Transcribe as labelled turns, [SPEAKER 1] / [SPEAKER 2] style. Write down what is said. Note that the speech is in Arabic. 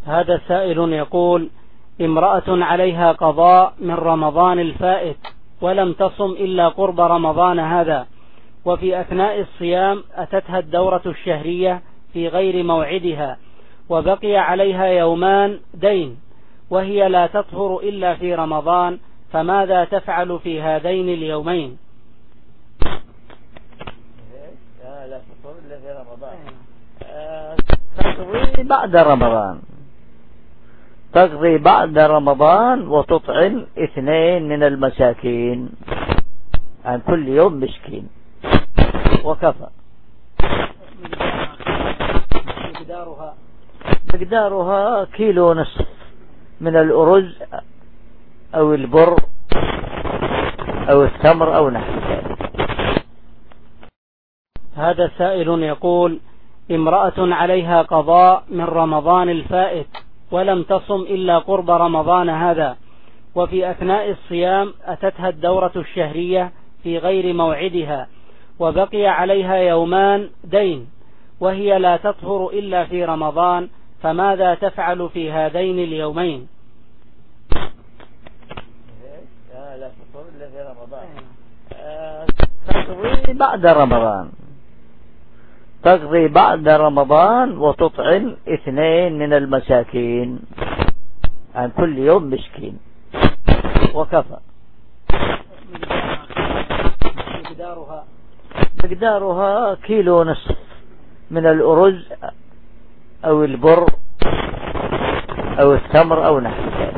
[SPEAKER 1] هذا سائل يقول: امرأة عليها قضاء من رمضان الفائت ولم تصم إلا قرب رمضان هذا، وفي أثناء الصيام أتتها الدورة الشهرية في غير موعدها، وبقي عليها يومان دين، وهي لا تطهر إلا في رمضان، فماذا تفعل في هذين اليومين؟
[SPEAKER 2] لا تطهر إلا في رمضان. تقضي بعد رمضان، تقضي بعد رمضان وتطعم 2 من المساكين عن كل يوم مسكين وكفى. مقدارها 1.5 كيلو من الأرز أو البر أو التمر أو نحو ذلك.
[SPEAKER 1] هذا سائل يقول: امرأة عليها قضاء من رمضان الفائت ولم تصم إلا قرب رمضان هذا، وفي أثناء الصيام أتتها الدورة الشهرية في غير موعدها، وبقي عليها يومان دين، وهي لا تطهر إلا في رمضان، فماذا تفعل في هذين اليومين؟
[SPEAKER 2] لا تطهر إلا في رمضان. تقضي بعد رمضان، تقضي بعد رمضان وتطعم 2 من المساكين عن كل يوم مسكين وكفى. مقدارها 1.5 كيلو من الأرز أو البر أو التمر أو نحو ذلك.